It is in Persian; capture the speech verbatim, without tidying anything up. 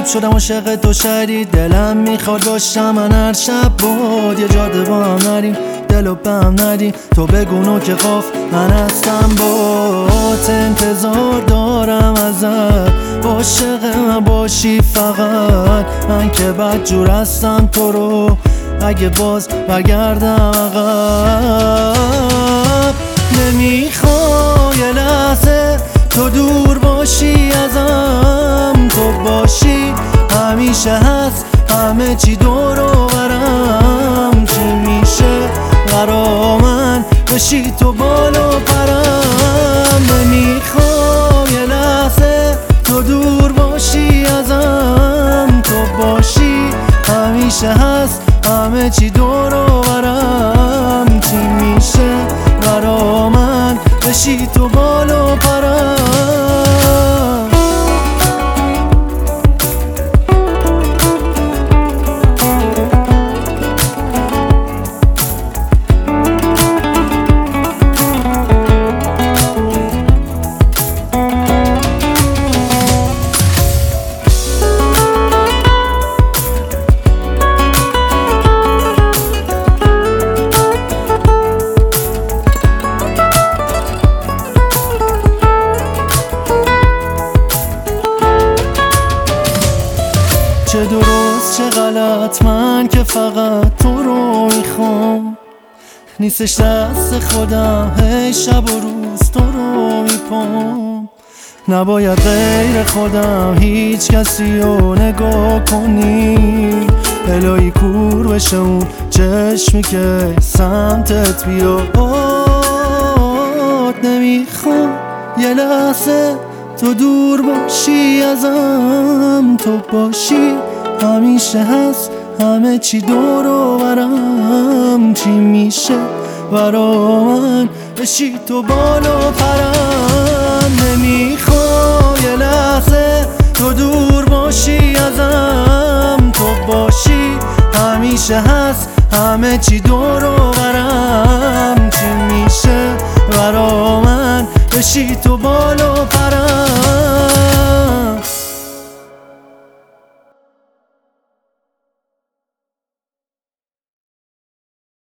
شدم عاشق تو شدی، دلم میخواد باشم من هر شب بود یه جاده با هم نریم، دلو به هم ندیم. تو بگو که قاف من هستم بات، انتظار دارم ازت عاشق من باشی فقط. من که بدجور هستم تو رو اگه باز برگردم عقب. نمیخوای یه لحظه تو دور باشی ازم، تو باشی همیشه هست همه چی دور و برم. چی میشه قرار من بشی تو بالا پرم. نمیخوای یه لحظه تو دور باشی ازم، تو باشی همیشه هست همه چی دور و برم. چی میشه قرار من بشی تو بالا پرم. چه درست چه غلط من که فقط تو رو میخوام، نیستش دست خودم هی شب و روز تو رو میپام. نباید غیر خودم هیچ کسی رو نگاه کنی، الهی کور بشه اون چشمی که سمتت بیاد. نمیخوام یه لحظه تو دور باشی ازم، تو باشی همیشه هست همه چی دور و برم. چی میشه برا من بشی تو بالا پرم. نمیخوای یه لحظه تو دور باشی ازم، تو باشی همیشه هست همه چی دور و برم. چی میشه برا من بشی تو